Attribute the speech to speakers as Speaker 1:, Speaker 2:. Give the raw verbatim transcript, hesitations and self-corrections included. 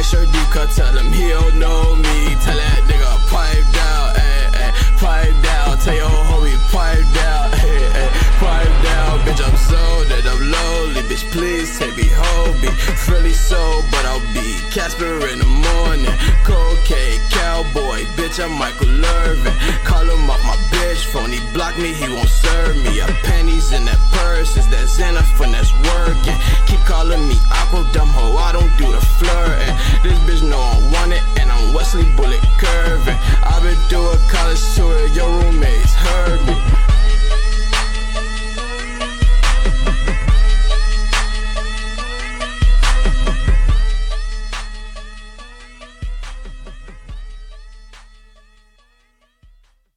Speaker 1: Sure do, cause tell him he don't know me. Tell that nigga pipe down, ayy, ayy, pipe down. Tell your homie pipe down, ayy, ayy, pipe down. Bitch, I'm so that I'm lonely. Bitch, please take me home. Be really so, but I'll be Casper in the morning. Cocaine cowboy, bitch, I'm Michael Irvin. Call him off my bitch phone. He block me, he won't serve me. I pennies in that purse, is that Xanax when that's working.